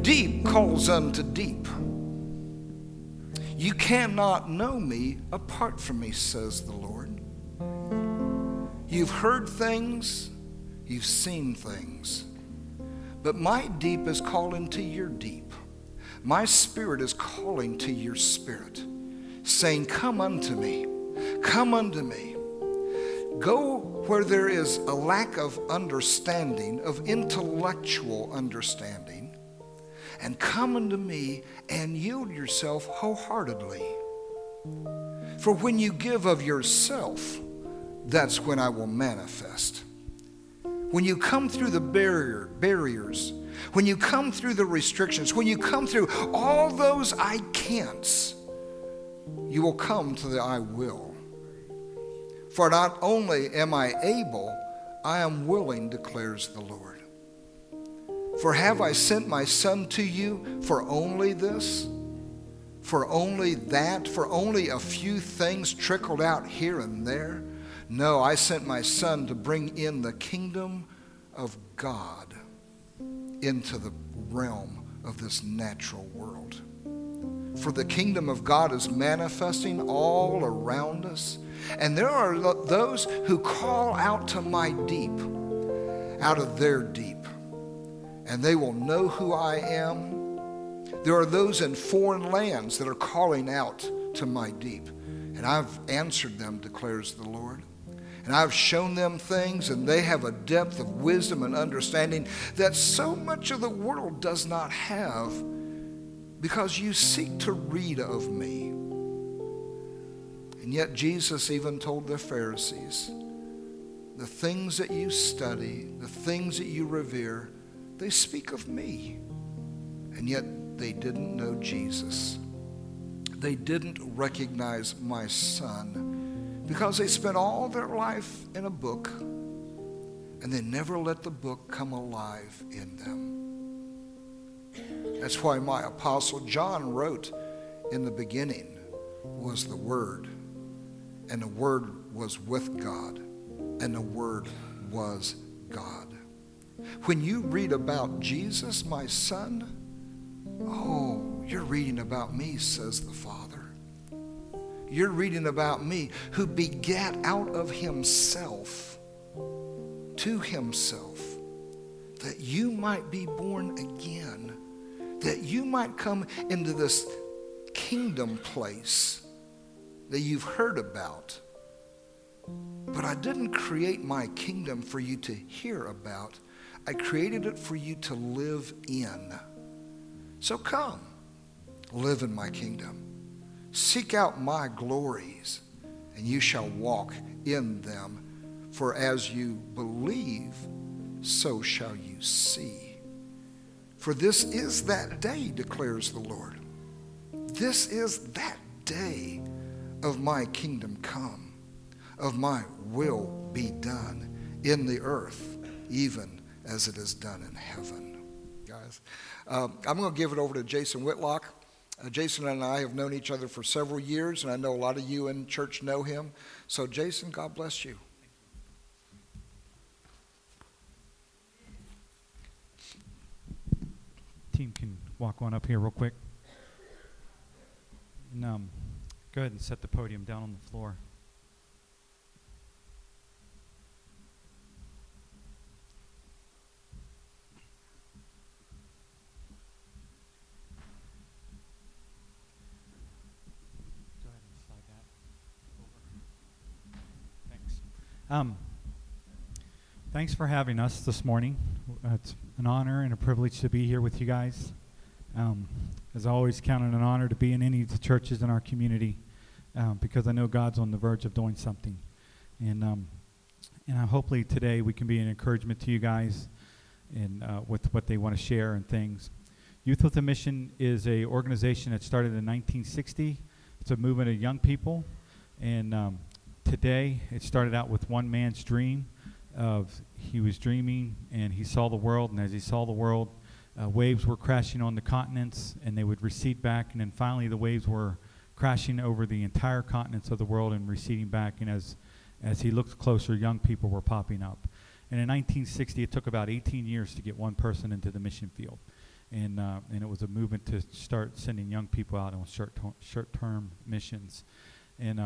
Deep calls unto deep. You cannot know me apart from me, says the Lord. You've heard things, you've seen things, but my deep is calling to your deep. My spirit is calling to your spirit, saying, come unto me, come unto me. Go where there is a lack of understanding, of intellectual understanding, and come unto me and yield yourself wholehearters. For when you give of yourself, that's when I will manifest. When you come through the barriers, when you come through the restrictions, when you come through all those I can'ts, you will come to the I will. For not only am I able, I am willing, declares the Lord. For have I sent my Son to you for only this? For only that? For only a few things trickled out here and there? No, I sent my Son to bring in the kingdom of God into the realm of this natural world. For the kingdom of God is manifesting all around us. And there are those who call out to my deep, out of their deep. And they will know who I am. There are those in foreign lands that are calling out to my deep. And I've answered them, declares the Lord. And I've shown them things, and they have a depth of wisdom and understanding that so much of the world does not have, because you seek to read of me. And yet Jesus even told the Pharisees, the things that you study, the things that you revere, they speak of me. And yet they didn't know Jesus. They didn't recognize my Son because they spent all their life in a book and they never let the book come alive in them. That's why my apostle John wrote, in the beginning was the Word, and the Word was with God, and the Word was God. When you read about Jesus, my Son, oh, you're reading about me, says the Father. You're reading about me, who begat out of himself to himself, that you might be born again, that you might come into this kingdom place that you've heard about. But I didn't create my kingdom for you to hear about. I created it for you to live in. So come, live in my kingdom. Seek out my glories, and you shall walk in them. For as you believe, so shall you see. For this is that day, declares the Lord. This is that day of my kingdom come, of my will be done in the earth, even as it is done in heaven. Guys, I'm going to give it over to Jason Whitlock. Jason and I have known each other for several years, and I know a lot of you in church know him. So Jason, God bless you. Team can walk on up here real quick. And go ahead and set the podium down on the floor. Go ahead and slide that over. Thanks. Thanks for having us this morning. It's an honor and a privilege to be here with you guys. As always, count it an honor to be in any of the churches in our community because I know God's on the verge of doing something. And hopefully today we can be an encouragement to you guys and with what they want to share and things. Youth with a Mission is an organization that started in 1960. It's a movement of young people. And today it started out with one man's dream of he was dreaming and he saw the world, and as he saw the world, waves were crashing on the continents and they would recede back, and then finally the waves were crashing over the entire continents of the world and receding back, and as he looked closer, young people were popping up. And in 1960, it took about 18 years to get one person into the mission field. and it was a movement to start sending young people out on short-term missions. And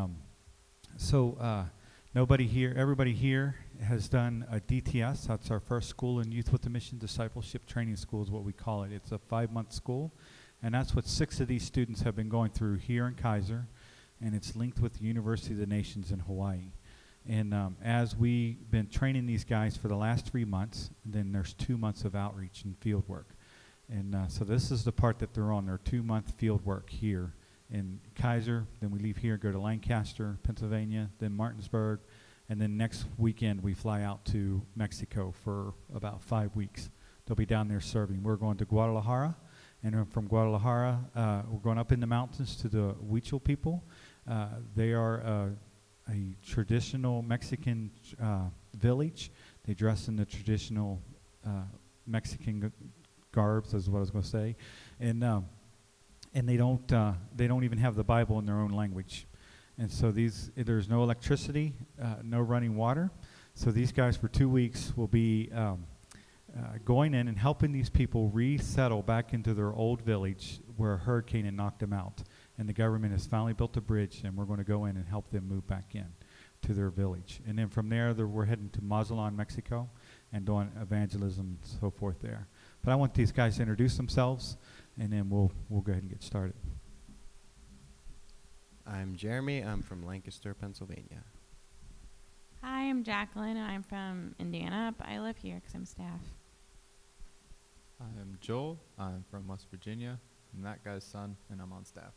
everybody here has done a DTS. That's our first school in Youth with a Mission Discipleship Training School is what we call it. It's a 5-month school, and that's what 6 of these students have been going through here in Kaiser, and it's linked with the University of the Nations in Hawaii. And as we've been training these guys for the last 3 months, then there's 2 months of outreach and field work. And so this is the part that they're on, their 2-month field work here in Kaiser. Then we leave here, go to Lancaster, Pennsylvania, then Martinsburg, and then next weekend we fly out to Mexico for about 5 weeks. They'll be down there serving. We're going to Guadalajara, and then from Guadalajara, we're going up in the mountains to the Huichol people. They are a traditional Mexican village. They dress in the traditional Mexican garbs, is what I was going to say, and they don't even have the Bible in their own language, and so there's no electricity, no running water. So these guys for 2 weeks will be going in and helping these people resettle back into their old village where a hurricane had knocked them out. And the government has finally built a bridge, and we're going to go in and help them move back in to their village. And then from there, we're heading to Mazatlan, Mexico, and doing evangelism and so forth there. But I want these guys to introduce themselves, and then we'll go ahead and get started. I'm Jeremy. I'm from Lancaster, Pennsylvania. Hi, I'm Jacqueline, and I'm from Indiana, but I live here because I'm staff. I'm Joel. I'm from West Virginia. I'm that guy's son, and I'm on staff.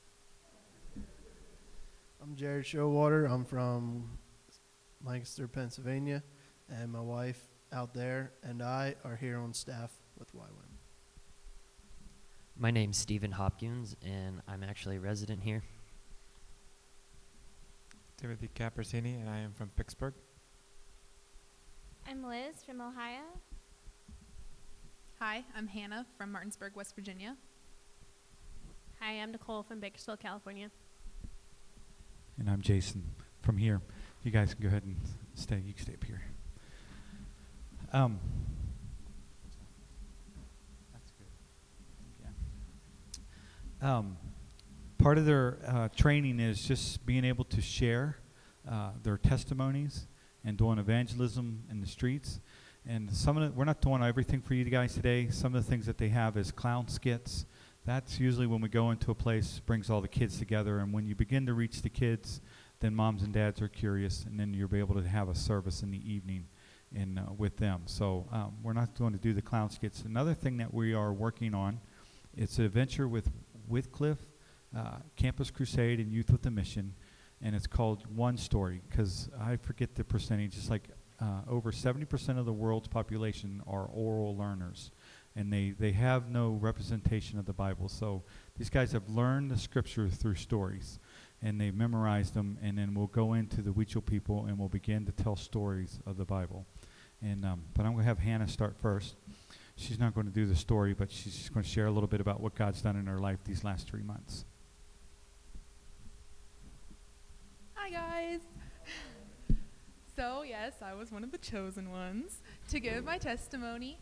I'm Jared Showwater. I'm from Lancaster, Pennsylvania, and my wife out there and I are here on staff with YWAM. My name's Stephen Hopkins, and I'm actually a resident here. Timothy Capersini, and I am from Pittsburgh. I'm Liz from Ohio. Hi, I'm Hannah from Martinsburg, West Virginia. Hi, I'm Nicole from Bakersfield, California. And I'm Jason from here. You guys can go ahead and stay. You can stay up here. That's good. Yeah. Part of their training is just being able to share their testimonies and doing evangelism in the streets. And we're not doing everything for you guys today. Some of the things that they have is clown skits. That's usually when we go into a place, brings all the kids together, and when you begin to reach the kids, then moms and dads are curious, and then you'll be able to have a service in the evening with them. So we're not going to do the clown skits. Another thing that we are working on, it's an adventure with Wycliffe, Campus Crusade, and Youth with a Mission, and it's called One Story, because I forget the percentage. It's like over 70% of the world's population are oral learners. And they have no representation of the Bible. So these guys have learned the scripture through stories, and they've memorized them, and then we'll go into the Huichol people, and we'll begin to tell stories of the Bible. And but I'm going to have Hannah start first. She's not going to do the story, but she's just going to share a little bit about what God's done in her life these last 3 months. Hi, guys. So, yes, I was one of the chosen ones to give my testimony.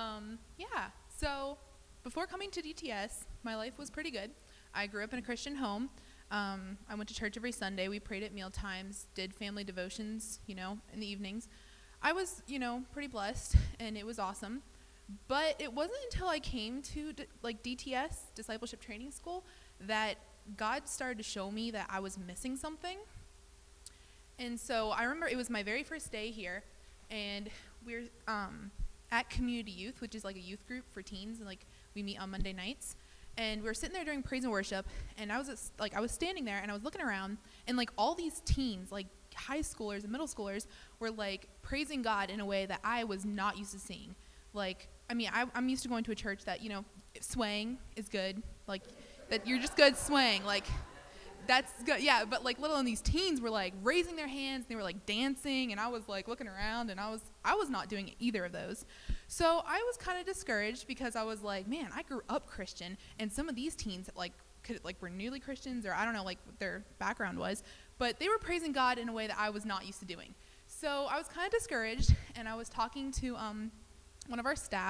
So before coming to DTS, my life was pretty good. I grew up in a Christian home. I went to church every Sunday. We prayed at meal times, did family devotions, in the evenings. I was, pretty blessed, and it was awesome. But it wasn't until I came to DTS, Discipleship Training School, that God started to show me that I was missing something. And so I remember it was my very first day here, and we're at Community Youth, which is like a youth group for teens, and we meet on Monday nights. And we were sitting there during praise and worship, and I was standing there, and I was looking around, and all these teens, high schoolers and middle schoolers, were praising God in a way that I was not used to seeing. I'm used to going to a church that swaying is good, that you're just good swaying, that's good, yeah, but little on these teens were raising their hands, and they were dancing, and I was looking around, and I was not doing either of those. So I was kind of discouraged because I was man, I grew up Christian, and some of these teens were newly Christians, or I don't know what their background was, but they were praising God in a way that I was not used to doing. So I was kind of discouraged, and I was talking to one of our staff,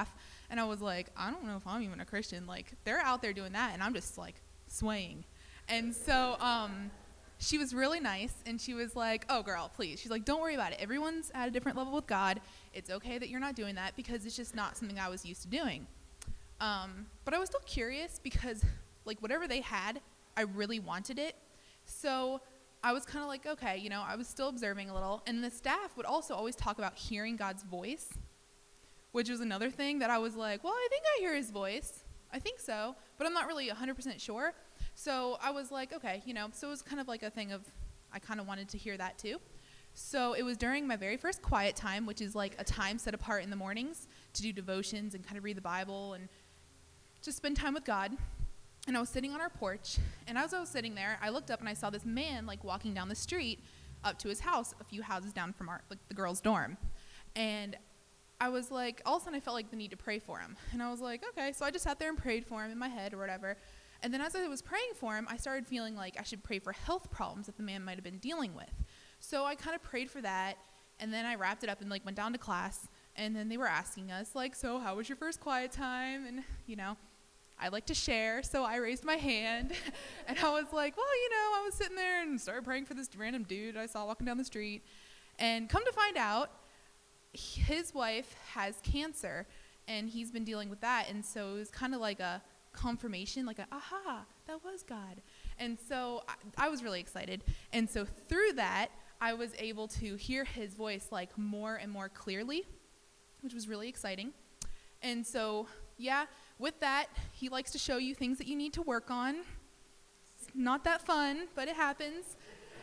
And I was like, I don't know if I'm even a Christian. Like, they're out there doing that, and I'm just, like, swaying. And so she was really nice, and she was like, oh, girl, please. She's like, don't worry about it. Everyone's at a different level with God. It's okay that you're not doing that because it's just not something I was used to doing. But I was still curious because, like, whatever they had, I really wanted it. So I was kind of like, okay, you know, I was still observing a little. And the staff would also always talk about hearing God's voice, which was another thing that I was like, well, I think I hear his voice. I think so, but I'm not really 100% sure. So I was like, okay, you know, so it was kind of like a thing of I kind of wanted to hear that too. So it was during my very first quiet time, which is like a time set apart in the mornings to do devotions and kind of read the Bible and just spend time with God. And I was sitting on our porch, and as I was sitting there, I looked up and I saw this man like walking down the street up to his house, a few houses down from our, like, the girls' dorm. And I was like, all of a sudden I felt like the need to pray for him. And I was like, okay. So I just sat there and prayed for him in my head or whatever. And then as I was praying for him, I started feeling like I should pray for health problems that the man might have been dealing with. So I kind of prayed for that. And then I wrapped it up and like went down to class. And then they were asking us like, so how was your first quiet time? And, you know, I like to share. So I raised my hand and I was like, well, you know, I was sitting there and started praying for this random dude I saw walking down the street. And come to find out, his wife has cancer, and he's been dealing with that, and so it was kind of like a confirmation, like a, aha, that was God. And so I was really excited, and so through that, I was able to hear his voice like more and more clearly, which was really exciting. And so, yeah, with that, he likes to show you things that you need to work on. It's not that fun, but it happens.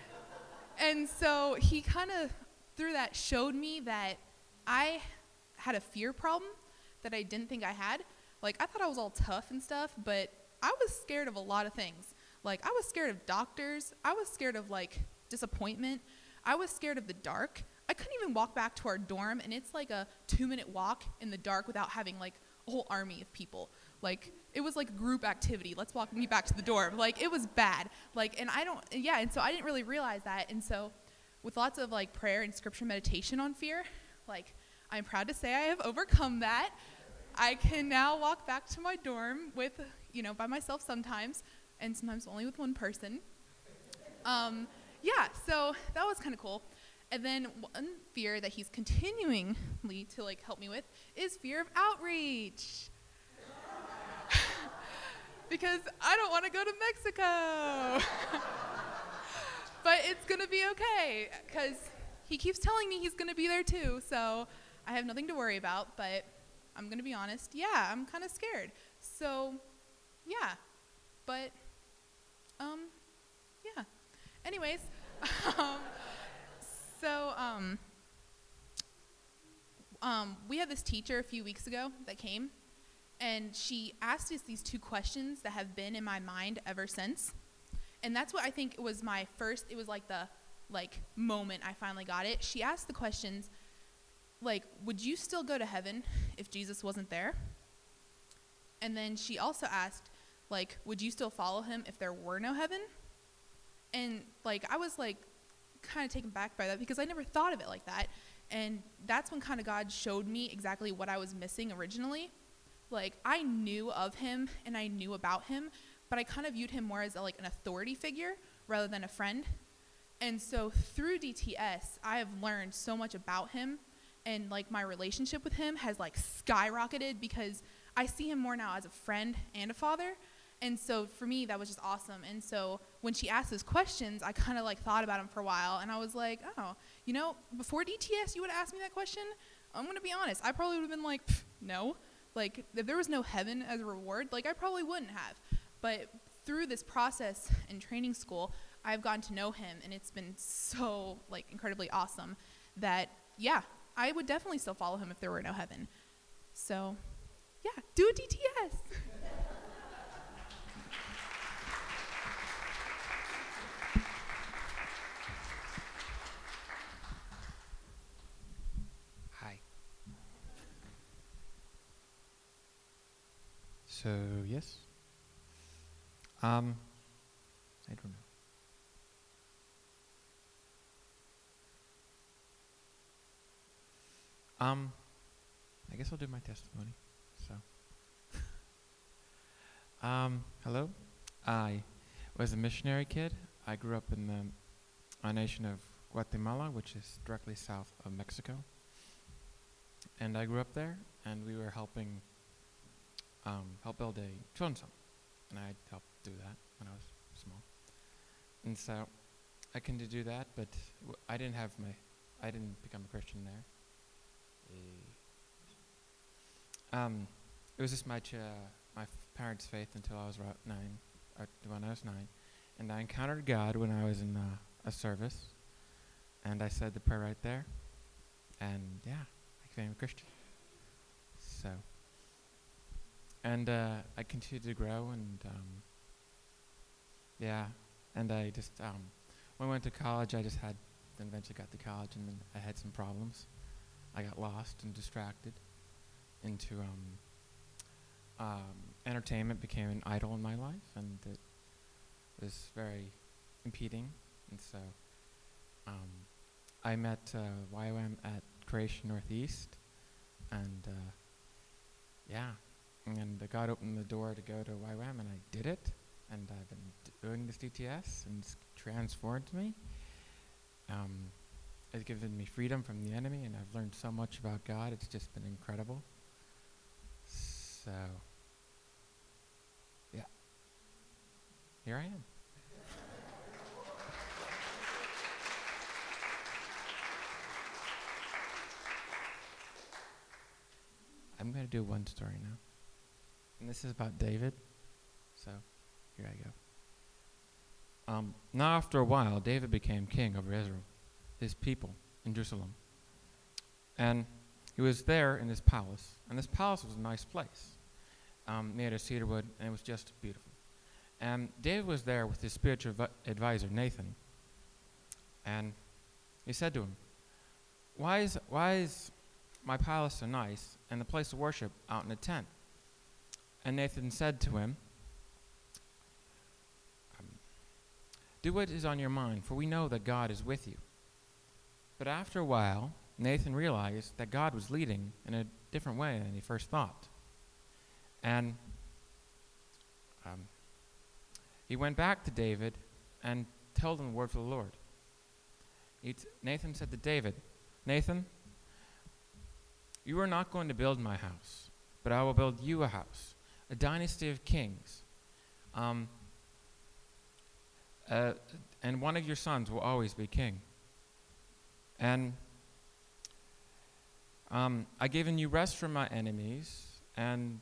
And so he kind of, through that, showed me that I had a fear problem that I didn't think I had. Like, I thought I was all tough and stuff, but I was scared of a lot of things. Like, I was scared of doctors. I was scared of, like, disappointment. I was scared of the dark. I couldn't even walk back to our dorm, and it's like a 2-minute walk in the dark without having, like, a whole army of people. Like, it was like a group activity. Let's walk me back to the dorm. Like, it was bad. Like, and and so I didn't really realize that. And so with lots of, like, prayer and scripture meditation on fear, like, I'm proud to say I have overcome that. I can now walk back to my dorm with, you know, by myself sometimes, and sometimes only with one person. Yeah, so that was kind of cool. And then one fear that he's continuingly to, like, help me with is fear of outreach. Because I don't want to go to Mexico. But it's going to be okay, because he keeps telling me he's going to be there too, so I have nothing to worry about, but I'm going to be honest, yeah, I'm kind of scared. So, yeah, but, yeah. Anyways, we had this teacher a few weeks ago that came, and she asked us these 2 questions that have been in my mind ever since. And that's what I think was my first, it was like the, like, moment I finally got it. She asked the questions, like, would you still go to heaven if Jesus wasn't there? And then she also asked, like, would you still follow him if there were no heaven? And, like, I was, like, kind of taken back by that because I never thought of it like that. And that's when kind of God showed me exactly what I was missing originally. Like, I knew of him and I knew about him, but I kind of viewed him more as like an authority figure rather than a friend. And so through DTS, I have learned so much about him, and like my relationship with him has like skyrocketed because I see him more now as a friend and a father. And so for me, that was just awesome. And so when she asked those questions, I kind of like thought about him for a while, and I was like, oh, you know, before DTS, you would have asked me that question. I'm going to be honest. I probably would have been like, no. Like, if there was no heaven as a reward, like, I probably wouldn't have. But through this process in training school, I've gotten to know him, and it's been so, like, incredibly awesome that, yeah, I would definitely still follow him if there were no heaven. So, yeah, do a DTS. Hi. So, yes. I don't know. I guess I'll do my testimony. So, Hello. I was a missionary kid. I grew up in a nation of Guatemala, which is directly south of Mexico. And I grew up there, and we were helping help build a children's home. And I helped do that when I was small. And so I continued to do that, but I didn't become a Christian there. It was just my parents' faith until I was about 9, when I was 9. And I encountered God when I was in a service. And I said the prayer right there. And yeah, I became a Christian. So, and I continued to grow, and yeah, and I just, when I went to college, then eventually got to college, and then I had some problems. I got lost and distracted into entertainment became an idol in my life, and it was very impeding. And so I met YWAM at Creation Northeast, and yeah, and God opened the door to go to YWAM, and I did it, and I've been doing this DTS, and it's transformed me. It's given me freedom from the enemy, and I've learned so much about God. It's just been incredible. So, yeah, here I am. I'm going to do one story now. And this is about David. So, here I go. Now after a while, David became king over Israel, his people in Jerusalem. And he was there in his palace. And this palace was a nice place, made of cedar wood, and it was just beautiful. And David was there with his spiritual advisor, Nathan. And he said to him, why is my palace so nice and the place of worship out in a tent? And Nathan said to him, do what is on your mind, for we know that God is with you. But after a while, Nathan realized that God was leading in a different way than he first thought. And he went back to David and told him the word from the Lord. Nathan said to David, Nathan, you are not going to build my house, but I will build you a house, a dynasty of kings. And one of your sons will always be king. And I given you rest from my enemies, and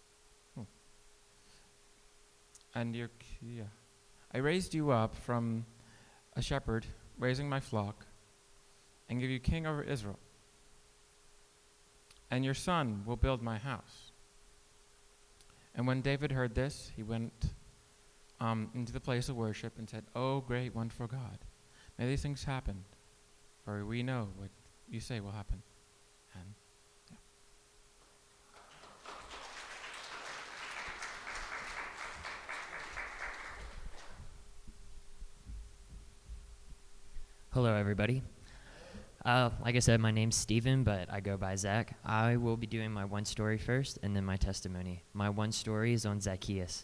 I raised you up from a shepherd raising my flock, and give you king over Israel. And your son will build my house. And when David heard this, he went into the place of worship and said, oh, great, wonderful God, may these things happen, for we know what you say will happen. And yeah. Hello, everybody. Like I said, my name's Steven, but I go by Zach. I will be doing my one story first and then my testimony. My one story is on Zacchaeus.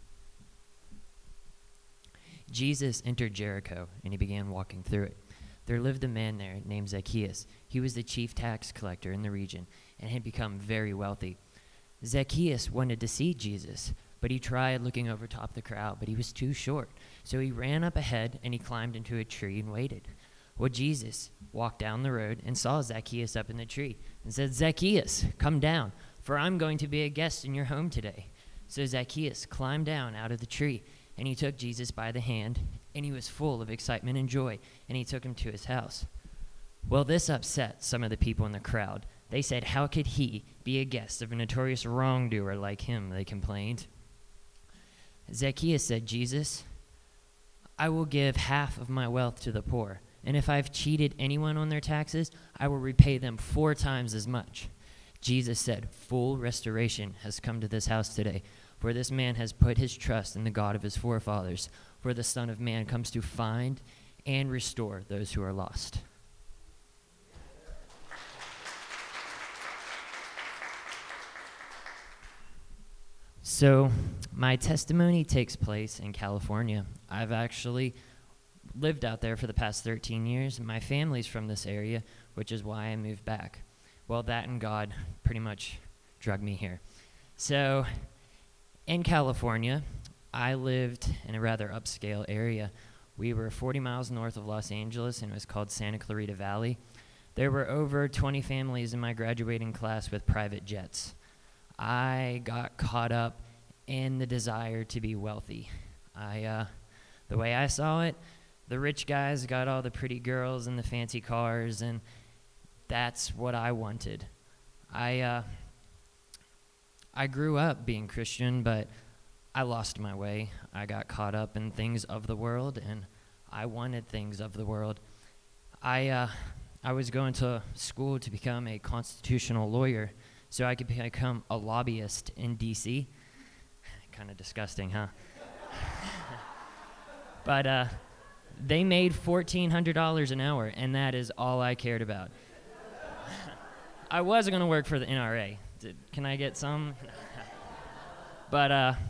Jesus entered Jericho, and he began walking through it. There lived a man there named Zacchaeus. He was the chief tax collector in the region and had become very wealthy. Zacchaeus wanted to see Jesus, but he tried looking over top the crowd, but he was too short. So he ran up ahead, and he climbed into a tree and waited. Well, Jesus walked down the road and saw Zacchaeus up in the tree and said, Zacchaeus, come down, for I'm going to be a guest in your home today. So Zacchaeus climbed down out of the tree, and he took Jesus by the hand, and he was full of excitement and joy, and he took him to his house. Well, this upset some of the people in the crowd. They said, how could he be a guest of a notorious wrongdoer like him, they complained. Zacchaeus said, Jesus, I will give half of my wealth to the poor, and if I've cheated anyone on their taxes, I will repay them 4 times as much. Jesus said, full restoration has come to this house today, for this man has put his trust in the God of his forefathers, for the Son of Man comes to find and restore those who are lost. So, my testimony takes place in California. I've actually lived out there for the past 13 years. My family's from this area, which is why I moved back. Well, that and God pretty much drug me here. So, in California, I lived in a rather upscale area. We were 40 miles north of Los Angeles, and it was called Santa Clarita Valley. There were over 20 families in my graduating class with private jets. I got caught up in the desire to be wealthy. The way I saw it, the rich guys got all the pretty girls and the fancy cars, and that's what I wanted. I grew up being Christian, but I lost my way. I got caught up in things of the world, and I wanted things of the world. I was going to school to become a constitutional lawyer so I could become a lobbyist in D.C. Kind of disgusting, huh? But they made $1,400 an hour, and that is all I cared about. I was going to work for the NRA. Can I get some? But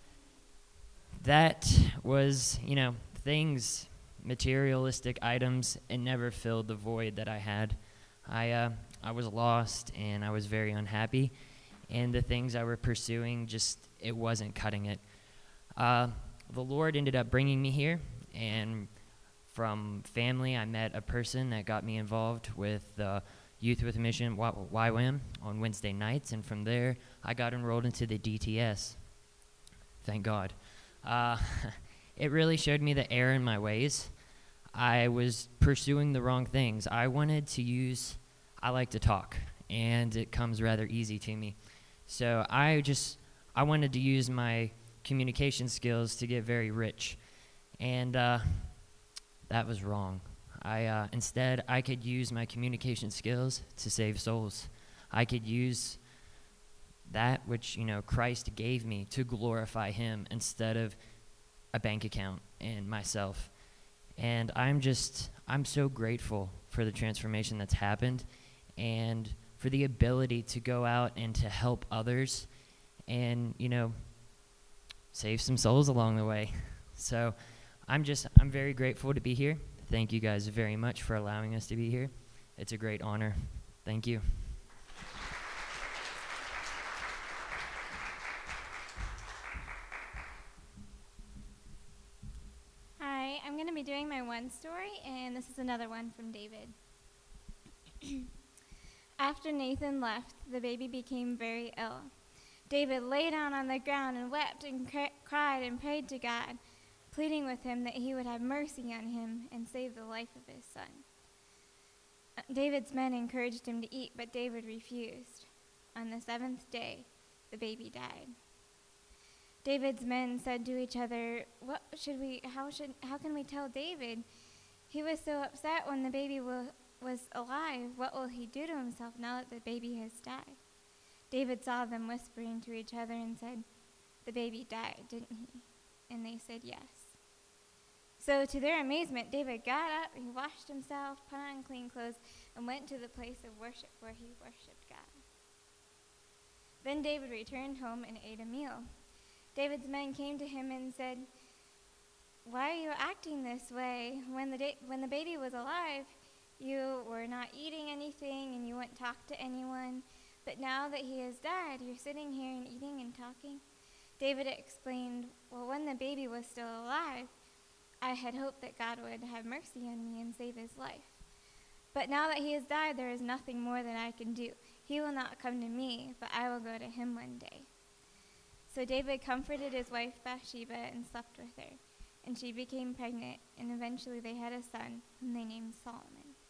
that was, things, materialistic items. It never filled the void that I had. I was lost, and I was very unhappy, and the things I were pursuing, it wasn't cutting it. The Lord ended up bringing me here, and from family, I met a person that got me involved with the Youth with a Mission, YWAM, on Wednesday nights, and from there, I got enrolled into the DTS. Thank God. It really showed me the error in my ways. I was pursuing the wrong things. I like to talk, and it comes rather easy to me. So I wanted to use my communication skills to get very rich, and that was wrong. Instead, I could use my communication skills to save souls. I could use that which, Christ gave me to glorify him instead of a bank account and myself. And I'm so grateful for the transformation that's happened and for the ability to go out and to help others and, save some souls along the way. So I'm very grateful to be here. Thank you guys very much for allowing us to be here. It's a great honor. Thank you. Hi, I'm going to be doing my one story, and this is another one from David. After Nathan left, the baby became very ill. David lay down on the ground and wept and cried and prayed to God, pleading with him that he would have mercy on him and save the life of his son. David's men encouraged him to eat, but David refused. On the 7th day, the baby died. David's men said to each other, how can we tell David? He was so upset when the baby was alive. What will he do to himself now that the baby has died? David saw them whispering to each other and said, the baby died, didn't he? And they said yes. So to their amazement, David got up, he washed himself, put on clean clothes, and went to the place of worship where he worshiped God. Then David returned home and ate a meal. David's men came to him and said, why are you acting this way? When the baby was alive, you were not eating anything and you wouldn't talk to anyone. But now that he has died, you're sitting here and eating and talking? David explained, well, when the baby was still alive, I had hoped that God would have mercy on me and save his life. But now that he has died, there is nothing more that I can do. He will not come to me, but I will go to him one day. So David comforted his wife Bathsheba and slept with her, and she became pregnant, and eventually they had a son, whom they named Solomon.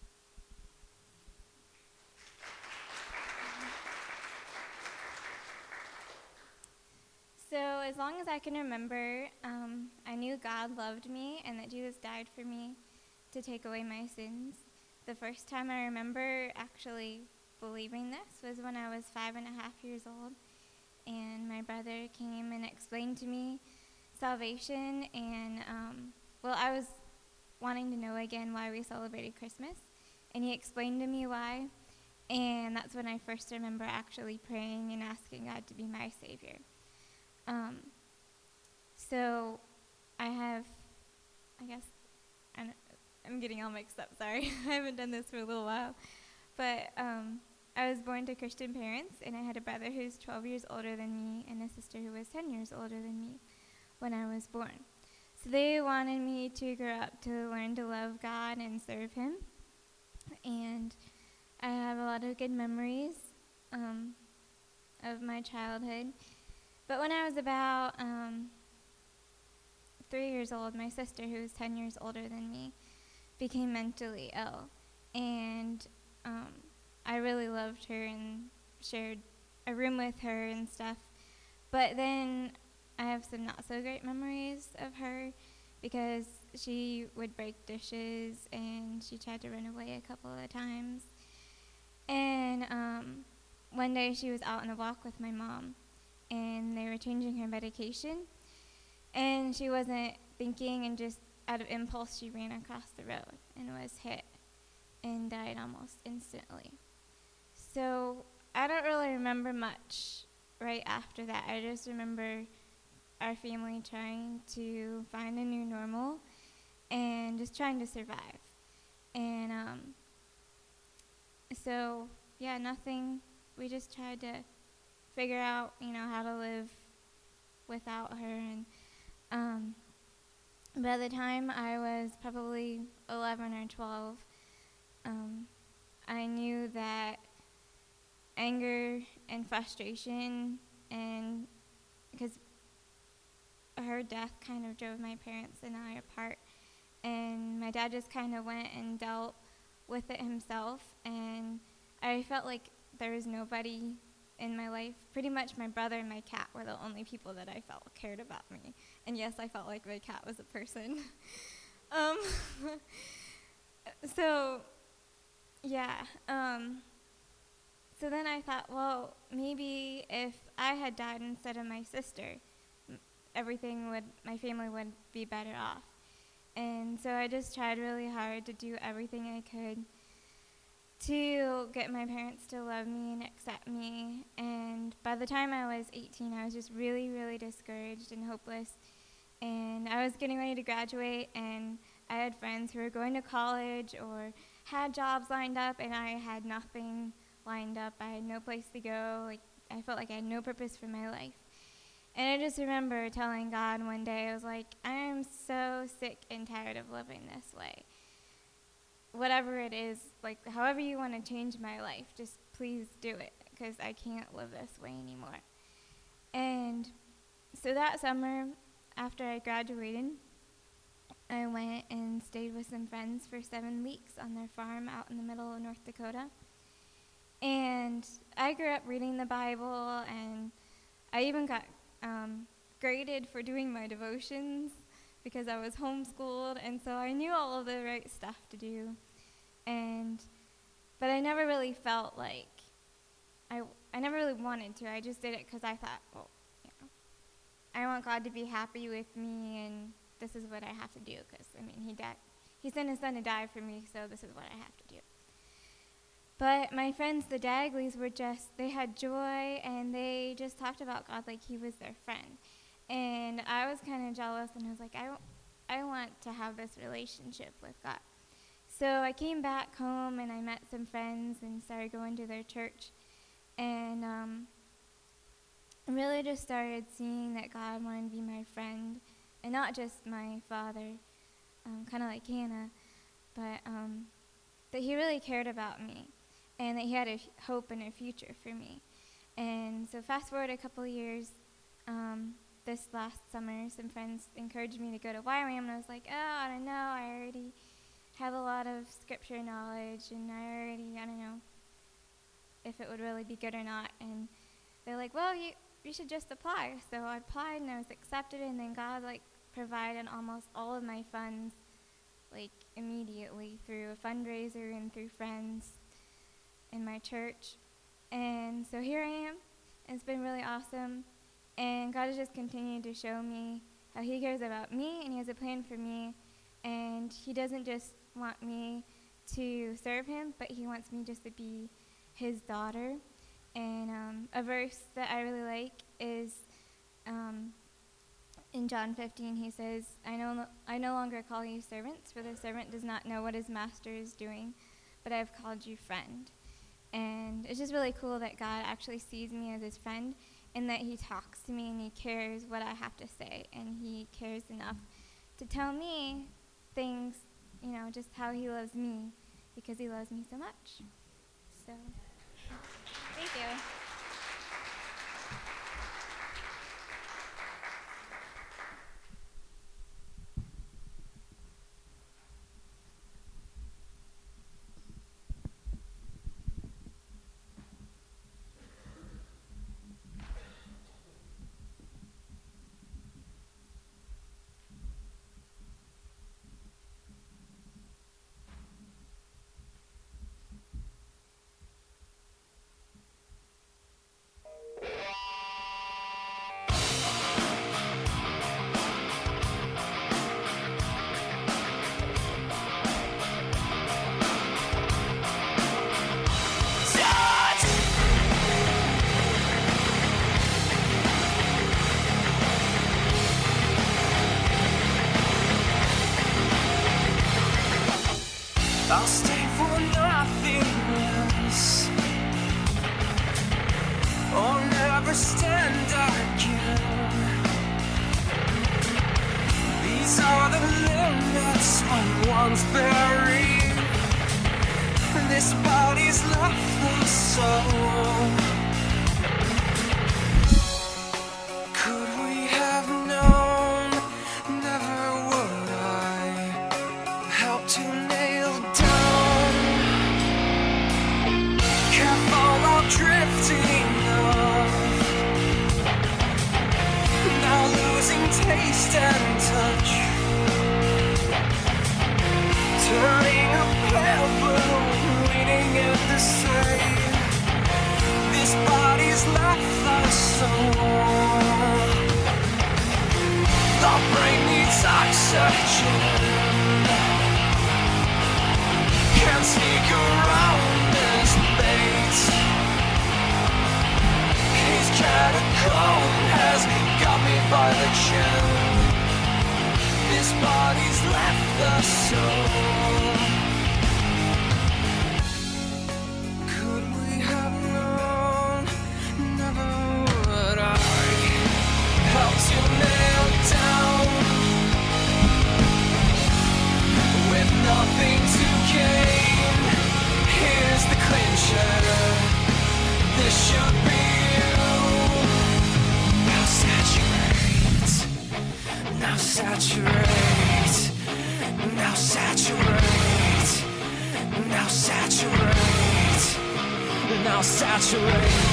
So as long as I can remember, I knew God loved me and that Jesus died for me to take away my sins. The first time I remember actually believing this was when I was 5.5 years old, and my brother came and explained to me salvation, and I was wanting to know again why we celebrated Christmas, and he explained to me why, and that's when I first remember actually praying and asking God to be my Savior. Um, so I have, I guess, I'm getting all mixed up, sorry. I haven't done this for a little while. But I was born to Christian parents, and I had a brother who's 12 years older than me and a sister who was 10 years older than me when I was born. So they wanted me to grow up to learn to love God and serve him. And I have a lot of good memories of my childhood. But when I was about 3 years old, my sister, who was 10 years older than me, became mentally ill. And I really loved her and shared a room with her and stuff. But then I have some not so great memories of her because she would break dishes and she tried to run away a couple of times. And one day she was out on a walk with my mom and they were changing her medication. And she wasn't thinking, and just out of impulse she ran across the road and was hit and died almost instantly. So I don't really remember much right after that. I just remember our family trying to find a new normal and just trying to survive. And so, yeah, nothing. We just tried to figure out, how to live without her. And by the time I was probably 11 or 12, I knew that anger and frustration, and because her death kind of drove my parents and I apart, and my dad just kind of went and dealt with it himself, and I felt like there was nobody in my life. Pretty much my brother and my cat were the only people that I felt cared about me. And yes, I felt like my cat was a person. So, yeah. So then I thought, well, maybe if I had died instead of my sister, my family would be better off. And so I just tried really hard to do everything I could to get my parents to love me and accept me. And by the time I was 18, I was just really, really discouraged and hopeless. And I was getting ready to graduate, and I had friends who were going to college or had jobs lined up, and I had nothing lined up. I had no place to go. I felt like I had no purpose for my life. And I just remember telling God one day, I was like, I am so sick and tired of living this way. Whatever it is, however you want to change my life, just please do it, because I can't live this way anymore. And so that summer, after I graduated, I went and stayed with some friends for 7 weeks on their farm out in the middle of North Dakota. And I grew up reading the Bible, and I even got graded for doing my devotions because I was homeschooled, and so I knew all of the right stuff to do. But I never really felt like, I never really wanted to. I just did it because I thought, well, I want God to be happy with me, and this is what I have to do, because, he died. He sent his son to die for me, so this is what I have to do. But my friends, the Dagleys, they had joy, and they just talked about God like he was their friend. And I was kind of jealous, and I was like, I want to have this relationship with God. So I came back home, and I met some friends and started going to their church. And really just started seeing that God wanted to be my friend, and not just my father, kind of like Hannah, but that he really cared about me, and that he had a hope and a future for me. And so fast forward a couple of years, this last summer, some friends encouraged me to go to YWAM, and I was like, I don't know, I already have a lot of scripture knowledge, and I don't know if it would really be good or not. And they're like, well, you should just apply. So I applied, and I was accepted, and then God provided almost all of my funds immediately through a fundraiser and through friends in my church. And so here I am. It's been really awesome. And God has just continued to show me how he cares about me, and he has a plan for me. And he doesn't just want me to serve him, but he wants me just to be his daughter. And a verse that I really like is In John 15, he says, I no longer call you servants, for the servant does not know what his master is doing, but I have called you friend. And it's just really cool that God actually sees me as his friend, and that he talks to me and he cares what I have to say, and he cares enough to tell me things, just how he loves me, because he loves me so much. So, thank you. I'll stay for nothing else, or never stand again. These are the limits when one's buried. This body's left the soul. Could we have known? Never would I help to nail down. Careful of drifting off, now losing taste and touch, turning a pale blue, reading it the same. This body's left the soul. The brain needs oxygen. Can't sneak around this bait. His catacomb has got me by the chin. This body's left the soul. Could we have known? Never would I help to nail down. With nothing to gain, here's the clincher. This should be you. Now saturate. Now saturate. Now saturate. Now saturate. Now saturate.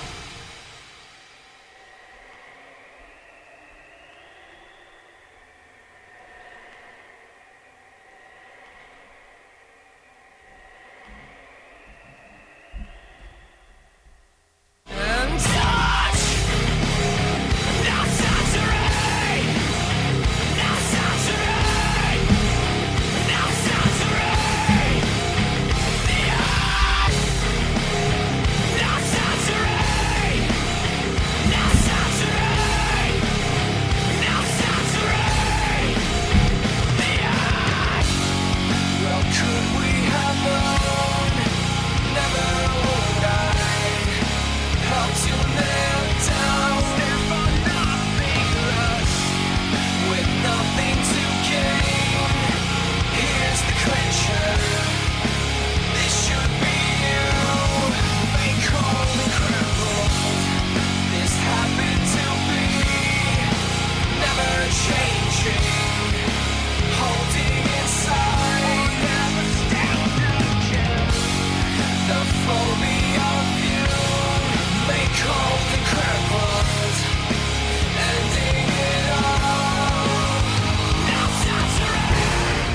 And touch. Now saturate. Now saturate. Now saturate. The earth. Now saturate. Now saturate. Now saturate. The earth. Well, could we have known? Never would I help to nail down. Stand for nothing less, with nothing to gain. Here's the clincher. This should be you. They call me crippled. This happened to be. Never changing. Holding inside. Never stand again. The phobia of you. They call me crippled. Ending it all. Now saturate.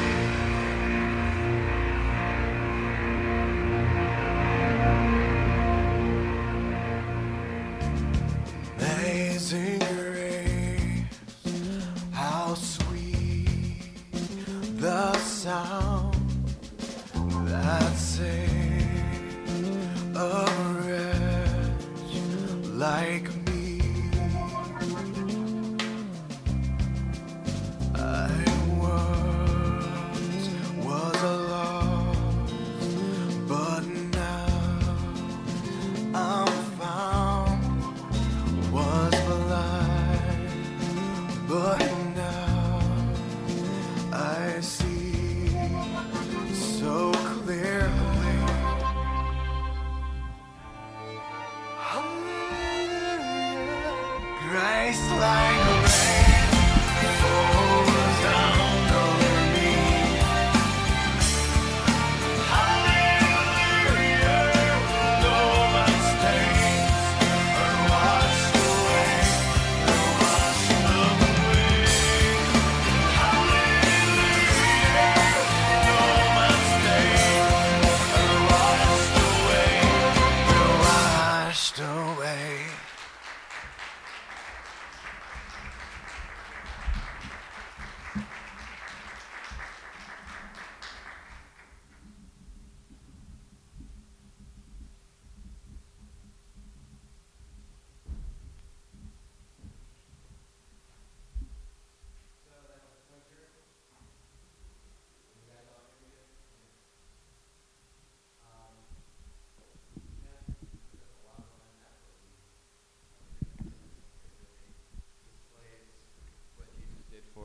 Amazing grace, how sweet the sound that saved a wretch like me.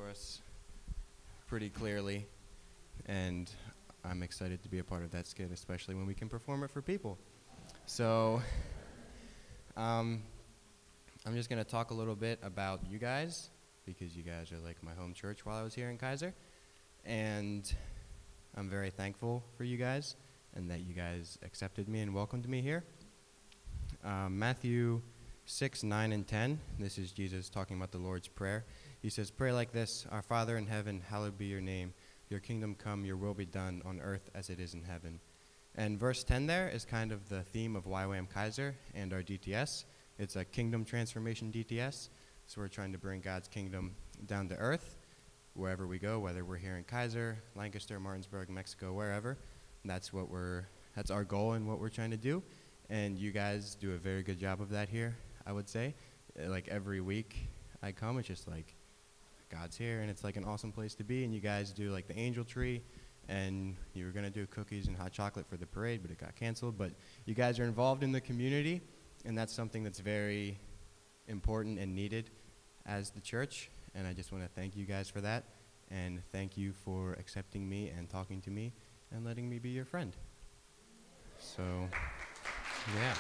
us pretty clearly, and I'm excited to be a part of that skit, especially when we can perform it for people. So I'm just going to talk a little bit about you guys, because you guys are like my home church while I was here in Kaiser, and I'm very thankful for you guys and that you guys accepted me and welcomed me here. Matthew 6, 9, and 10, this is Jesus talking about the Lord's Prayer. He says, "Pray like this, Our Father in heaven, hallowed be your name. Your kingdom come, your will be done on earth as it is in heaven." And verse 10 there is kind of the theme of YWAM Kaiser and our DTS. It's a kingdom transformation DTS. So we're trying to bring God's kingdom down to earth wherever we go, whether we're here in Kaiser, Lancaster, Martinsburg, Mexico, wherever. That's our goal and what we're trying to do. And you guys do a very good job of that here, I would say. Like every week I come, it's just like God's here, and it's like an awesome place to be. And you guys do like the angel tree, and you were going to do cookies and hot chocolate for the parade, but it got canceled. But you guys are involved in the community, and that's something that's very important and needed as the church. And I just want to thank you guys for that, and thank you for accepting me and talking to me and letting me be your friend. So, yeah.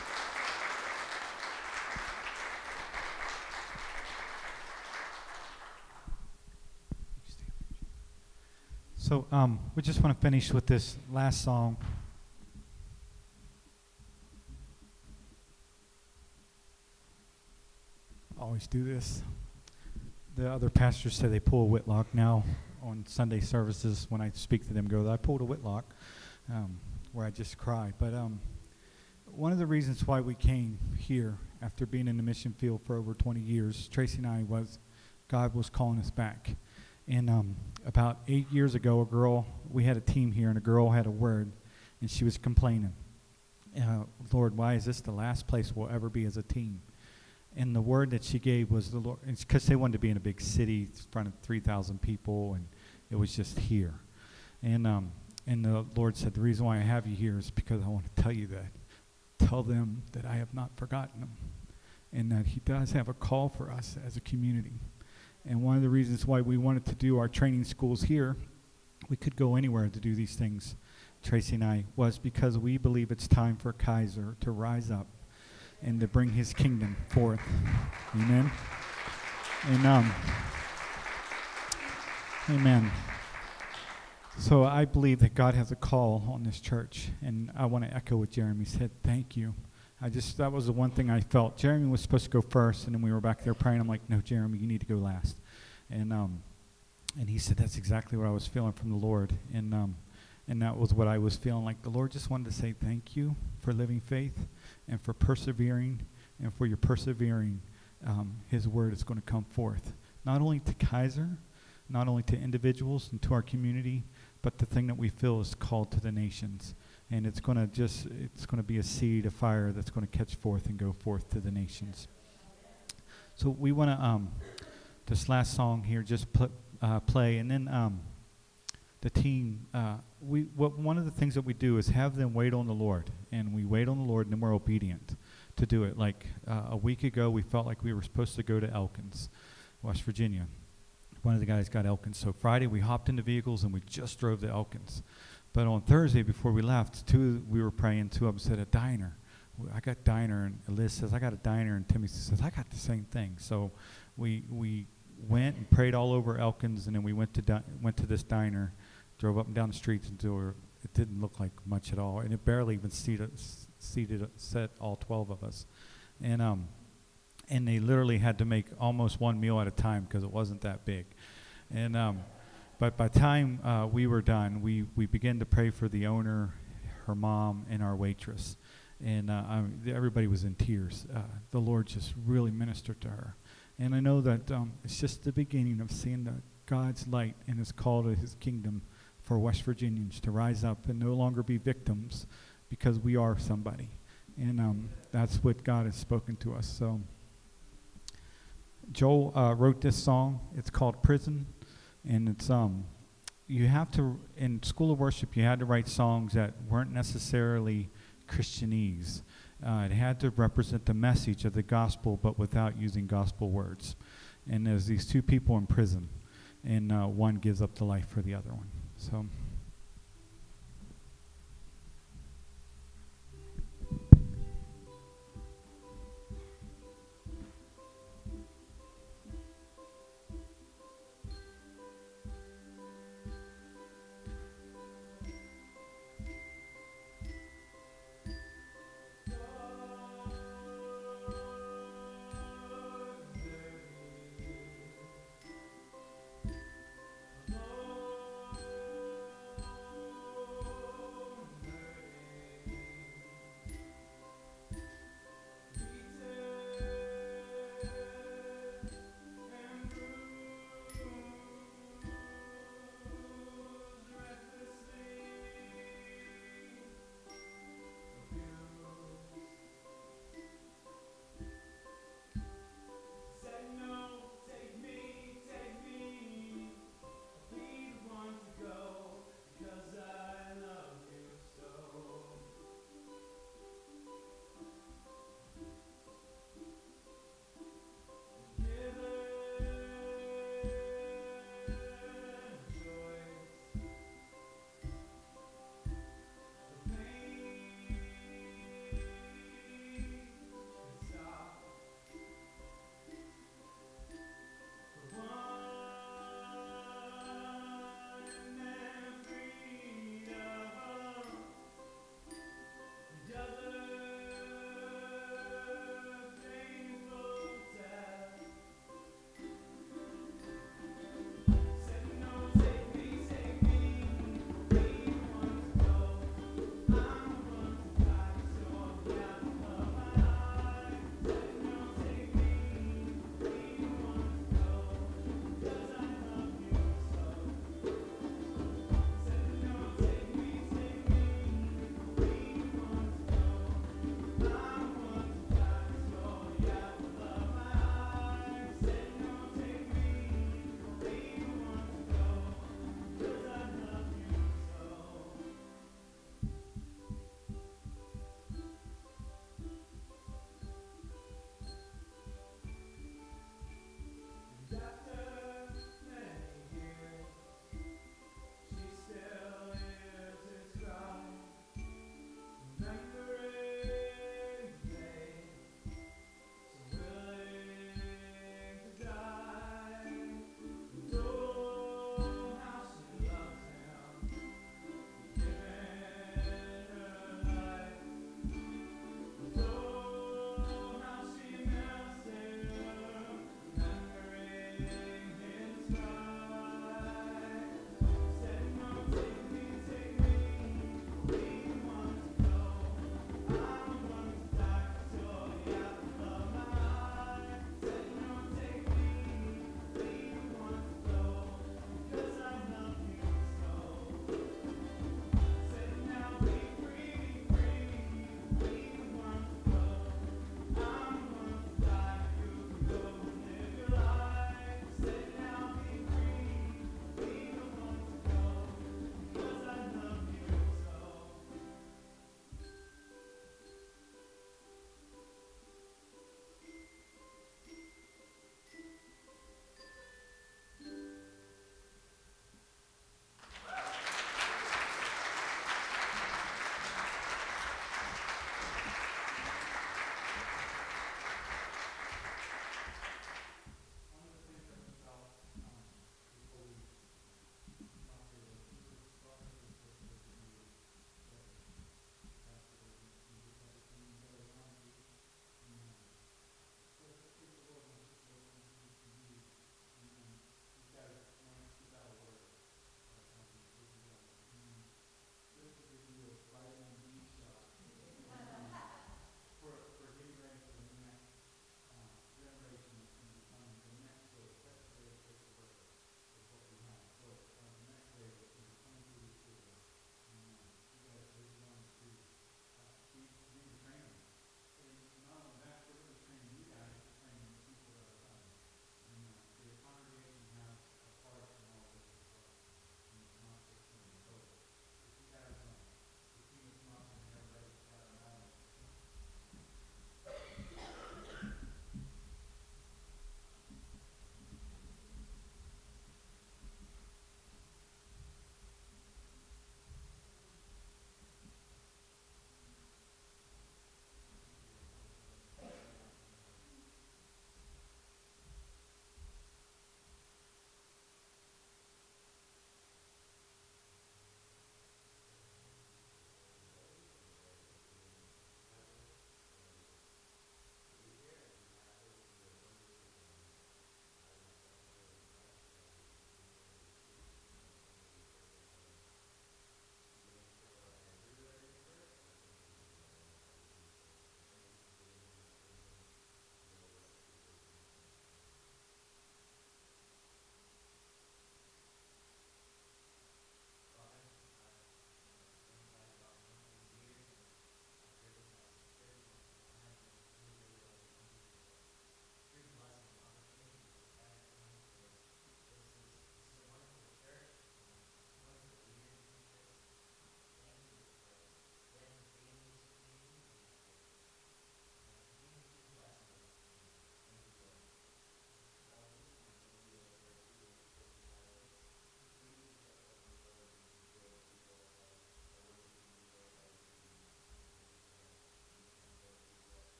So we just want to finish with this last song. Always do this. The other pastors say they pull a Whitlock now on Sunday services. When I speak to them, I pulled a Whitlock, where I just cry. But one of the reasons why we came here after being in the mission field for over 20 years, Tracy and I, was God was calling us back. And about 8 years ago, we had a team here, and a girl had a word, and she was complaining, "Lord, why is this the last place we'll ever be as a team?" And the word that she gave was the Lord. It's because they wanted to be in a big city in front of 3,000 people, and it was just here. And the Lord said, "The reason why I have you here is because I want to tell you that. Tell them that I have not forgotten them, and that He does have a call for us as a community." And one of the reasons why we wanted to do our training schools here, we could go anywhere to do these things, Tracy and I, was because we believe it's time for Kaiser to rise up and to bring His kingdom forth. Amen. And amen. So I believe that God has a call on this church, and I want to echo what Jeremy said. Thank you. That was the one thing I felt. Jeremy was supposed to go first, and then we were back there praying. I'm like, "No, Jeremy, you need to go last." And he said, "That's exactly what I was feeling from the Lord." And that was what I was feeling like. The Lord just wanted to say thank you for living faith and for persevering, and for your persevering, His word is going to come forth. Not only to Kaiser, not only to individuals and to our community, but the thing that we feel is called to the nations. And it's going to be a seed, a fire that's going to catch forth and go forth to the nations. So we want to, this last song here, just play, and then the team, one of the things that we do is have them wait on the Lord, and we wait on the Lord, and then we're obedient to do it. Like a week ago, we felt like we were supposed to go to Elkins, West Virginia. One of the guys got Elkins. So Friday, we hopped into vehicles, and we just drove to Elkins. But on Thursday, before we left, we were praying. Two of them said, "A diner." I got diner, and Liz says, "I got a diner," and Timmy says, "I got the same thing." So we went and prayed all over Elkins, and then we went to this diner, drove up and down the streets until it didn't look like much at all, and it barely even set all 12 of us, and they literally had to make almost one meal at a time because it wasn't that big, and. But by the time we were done, we began to pray for the owner, her mom, and our waitress. And everybody was in tears. The Lord just really ministered to her. And I know that it's just the beginning of seeing God's light and His call to His kingdom for West Virginians to rise up and no longer be victims, because we are somebody. And that's what God has spoken to us. So Joel wrote this song. It's called "Prison." And it's you have to, in School of Worship, you had to write songs that weren't necessarily Christianese. It had to represent the message of the gospel, but without using gospel words. And there's these two people in prison. and one gives up the life for the other one. So.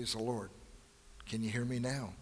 Praise the Lord. Can you hear me now?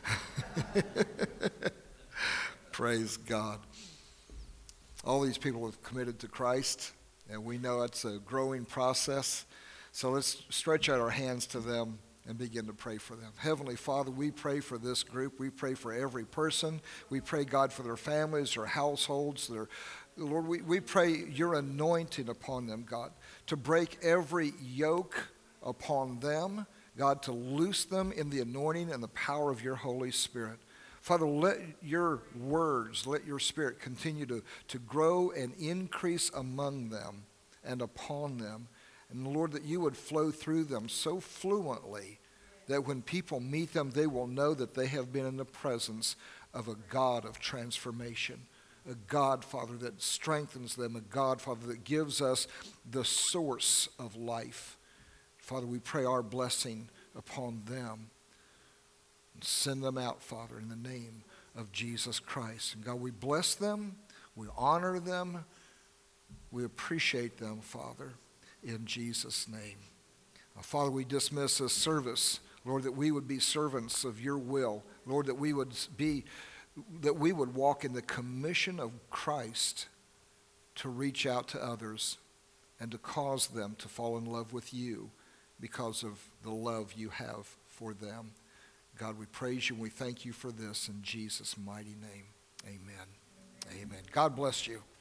Praise God. All these people have committed to Christ, and we know it's a growing process. So let's stretch out our hands to them and begin to pray for them. Heavenly Father, we pray for this group. We pray for every person. We pray, God, for their families, their households. Lord, we pray your anointing upon them, God, to break every yoke upon them, God, to loose them in the anointing and the power of your Holy Spirit. Father, let your words, let your Spirit continue to grow and increase among them and upon them. And Lord, that you would flow through them so fluently that when people meet them, they will know that they have been in the presence of a God of transformation, a God, Father, that strengthens them, a God, Father, that gives us the source of life. Father, we pray our blessing upon them. And send them out, Father, in the name of Jesus Christ. And God, we bless them, we honor them, we appreciate them, Father, in Jesus' name. Father, we dismiss this service, Lord, that we would be servants of your will. Lord, that we would walk in the commission of Christ to reach out to others and to cause them to fall in love with you because of the love you have for them. God, we praise you and we thank you for this in Jesus' mighty name. Amen. Amen. God bless you.